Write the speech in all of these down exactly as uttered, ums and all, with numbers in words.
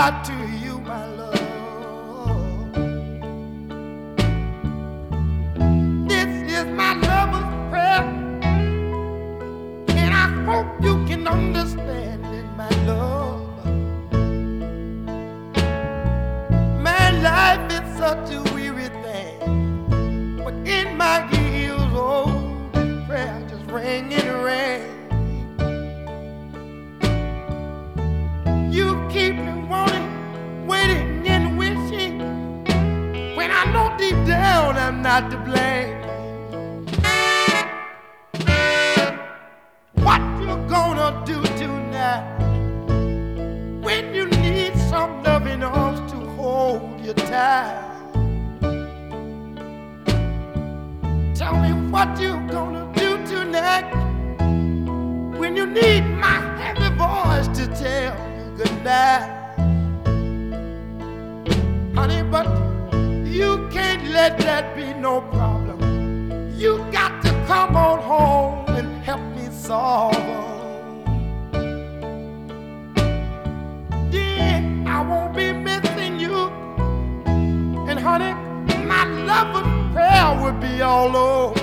out to you, my love. This is my lover's prayer, and I hope you can understand it, my love. My life is such a weary thing, but in my ears, oh, this prayer just rang and rang. You keep me wanting, waiting and wishing, when I know deep down I'm not to blame. What you gonna do tonight when you need some loving arms to hold you tight? Tell me what you gonna do tonight when you need my heavy voice to tell good night. Honey, but you can't let that be no problem. You got to come on home and help me solve them. Yeah, I won't be missing you. And honey, my lover's prayer will be all over.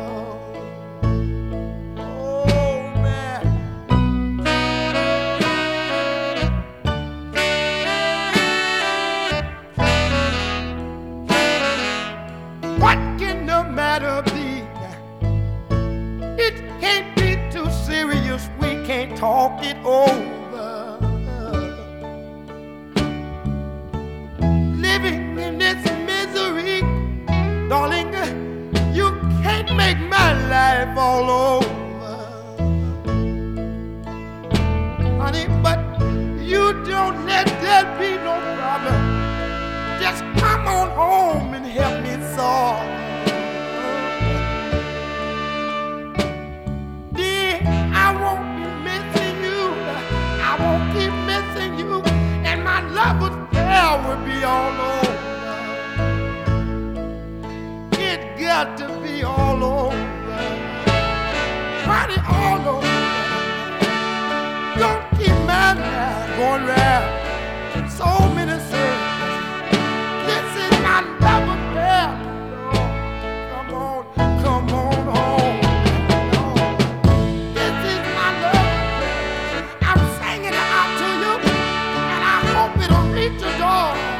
What can the matter be? It can't be too serious. We can't talk it over. Living in this misery, darling, you can't make my life all over. Honey, but you don't let that be no problem. Just come on home and help me solve. Dear, I won't be missing you. I won't keep missing you. And my lover's prayer will be all over. It got to be all over. Honey, all over. Don't keep my mind going round. So many circles. This is my lover's prayer. Come on, come on home. This is my lover's prayer. I'm singing it out to you, and I hope it'll reach your door.